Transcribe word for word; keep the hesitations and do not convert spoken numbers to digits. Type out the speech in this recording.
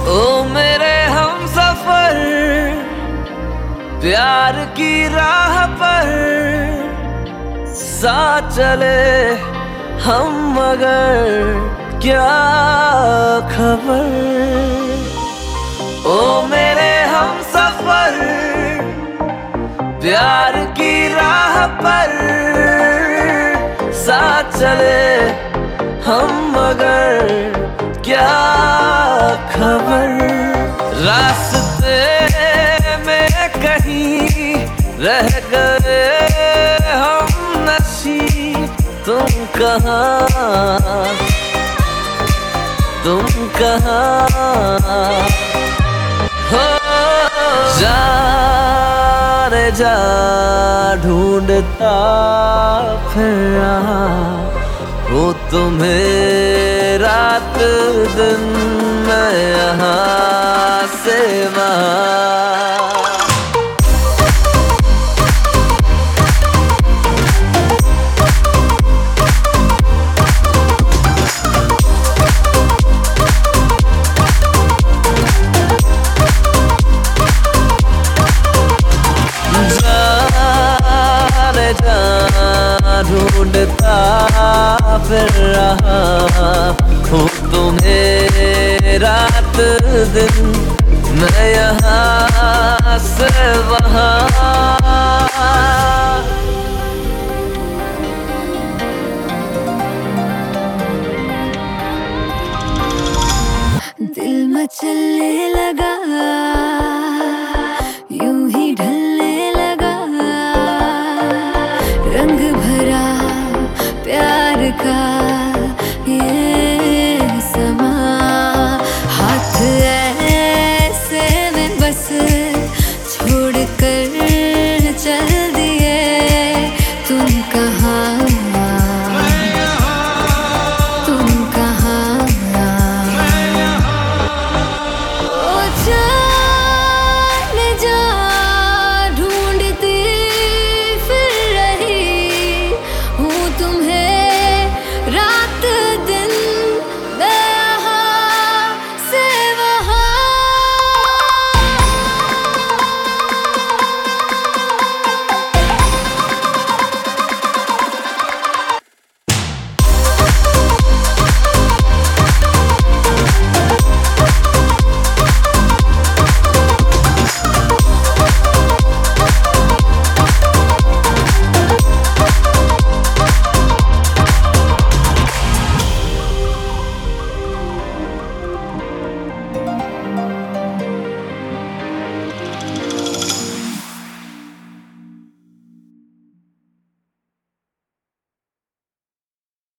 ओ मेरे हम सफर, प्यार की राह पर साथ चले हम, मगर क्या खबर। ओ मेरे हम सफर, प्यार की राह पर साथ चले हम, मगर क्या खबर। रास्ते में कहीं रह गए हम नशी, तुम कहाँ, तुम कहाँ हो। जाने जा ढूंढता फिर रहा हो तुम्हें, रात दिन मैं यहाँ से वहाँ। ढूंढता फिर रहा हूँ तुम्हें, रात दिन मैं यहाँ से वहाँ। दिल मचलने लगा